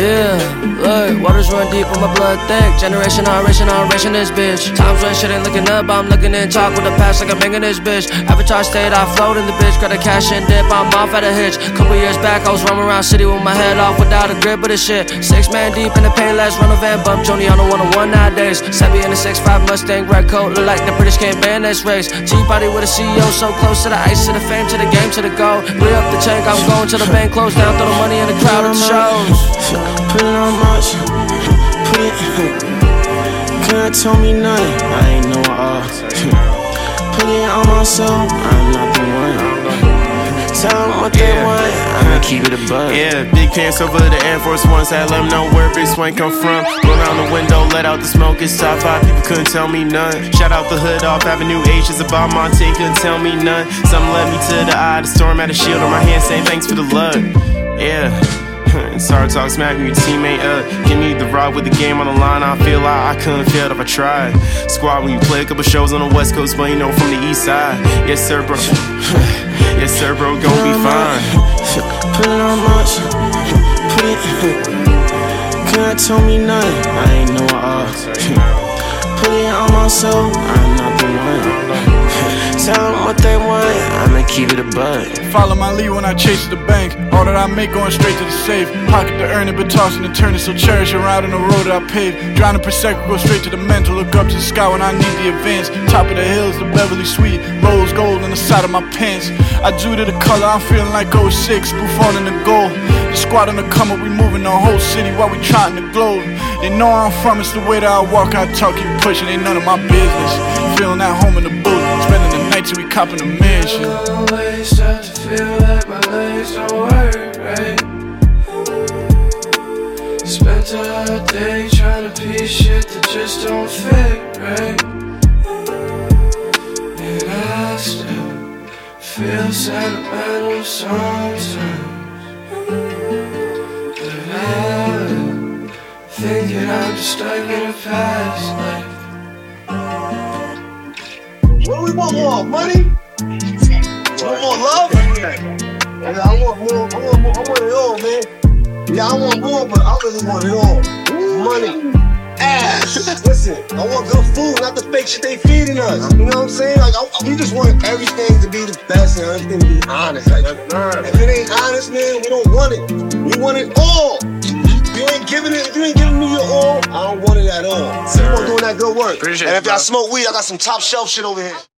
Yeah, look, waters run deep on my blood thick. Generation on ration this bitch. Times when shit ain't looking up, I'm looking in. Talk with the past like I'm banging this bitch. Avatar state, I float in the bitch. Got a cash and dip, I'm off at a hitch. Couple years back, I was roaming around city with my head off without a grip of the shit. 6 man deep in the Payless, run a van bump. Joni on the 101 nowadays. Sebby in the 6'5 Mustang, red coat. Look like the British can't ban this race. G-body with a CEO, so close to the ice, to the fame, to the game, to the goal. Re up the tank, I'm going to the bank, close down, throw the money in the crowd at the shows. Put it on much, can't tell me nothing, I ain't know all. Put it on myself, I'm not the one. Tell them what they want, I'ma keep it a buck. Yeah, big pants over the Air Force Ones, had let them know where Big Swing come from. Roll around the window, let out the smoke, it's top 5, people couldn't tell me none. Shout out the hood off Avenue H, it's about Monte, couldn't tell me none. Something led me to the eye, the storm had a shield on my hand saying thanks for the luck. Yeah. It's hard to talk smack when your teammate up. Give me the ride with the game on the line. I feel like I couldn't fail if I tried. Squad, when you play a couple shows on the West Coast, but you know from the East Side. Yes sir, bro. Yes sir, bro, gon' be fine. Put it on much, can't tell me nothing, I ain't know all. Put it on myself, I'm not the one. Tell them what they want, I'ma keep it a buck. Follow my lead when I chase the bank. All that I make going straight to the safe. Pocket the earning, but tossing and turning. So cherish around in the road that I paved. Drowning Prosecco, go straight to the mental. Look up to the sky when I need the advance. Top of the hills, the Beverly Sweet. Rose gold on the side of my pants. I drew to the color, I'm feeling like 06. Buffon in the goal. The squad on the come up, we moving the whole city while we trotting the globe. They know where I'm from, it's the way that I walk, I talk, keep pushing, ain't none of my business. Feeling at home in the booth, spending the night till we copping a mansion. Always start to feel like my legs don't work right. Spent a day trying to piece shit that just don't fit right. And I still feel sentimental sometimes. But I'm thinking I'm just stuck in a past life. What do we want more? Money? Want more love? Yeah, I want more. I want it all, man. Yeah, I want more, but I really want it all. Money, ass. Listen, I want good food, not the fake shit they feeding us. You know what I'm saying? Like, we just want everything to be the best and everything to be honest. Like, if it ain't honest, man, we don't want it. We want it all. If you ain't giving me your all, I don't want it at all. Keep on doing that good work. Appreciate and it, if y'all bro. smoke weed, I got some top shelf shit over here.